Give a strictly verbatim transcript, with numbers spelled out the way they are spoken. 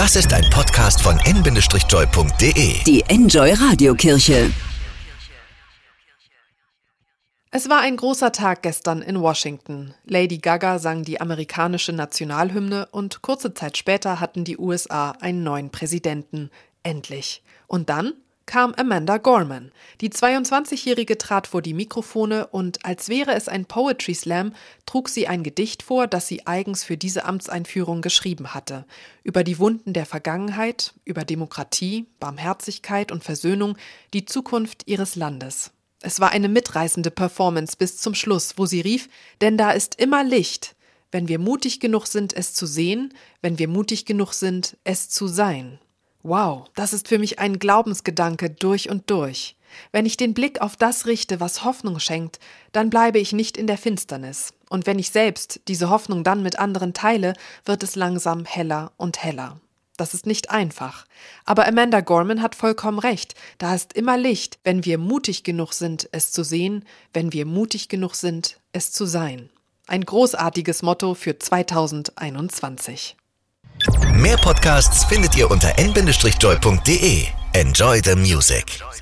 Das ist ein Podcast von en Bindestrich-joy punkt de. Die Enjoy Radiokirche. Es war ein großer Tag gestern in Washington. Lady Gaga sang die amerikanische Nationalhymne und kurze Zeit später hatten die U S A einen neuen Präsidenten. Endlich. Und dann kam Amanda Gorman. Die zweiundzwanzigjährige trat vor die Mikrofone und als wäre es ein Poetry Slam, trug sie ein Gedicht vor, das sie eigens für diese Amtseinführung geschrieben hatte. Über die Wunden der Vergangenheit, über Demokratie, Barmherzigkeit und Versöhnung, die Zukunft ihres Landes. Es war eine mitreißende Performance bis zum Schluss, wo sie rief, denn da ist immer Licht, wenn wir mutig genug sind, es zu sehen, wenn wir mutig genug sind, es zu sein. Wow, das ist für mich ein Glaubensgedanke durch und durch. Wenn ich den Blick auf das richte, was Hoffnung schenkt, dann bleibe ich nicht in der Finsternis. Und wenn ich selbst diese Hoffnung dann mit anderen teile, wird es langsam heller und heller. Das ist nicht einfach. Aber Amanda Gorman hat vollkommen recht. Da ist immer Licht, wenn wir mutig genug sind, es zu sehen, wenn wir mutig genug sind, es zu sein. Ein großartiges Motto für zweitausendeinundzwanzig. Mehr Podcasts findet ihr unter en Bindestrich-joy punkt de. Enjoy the music.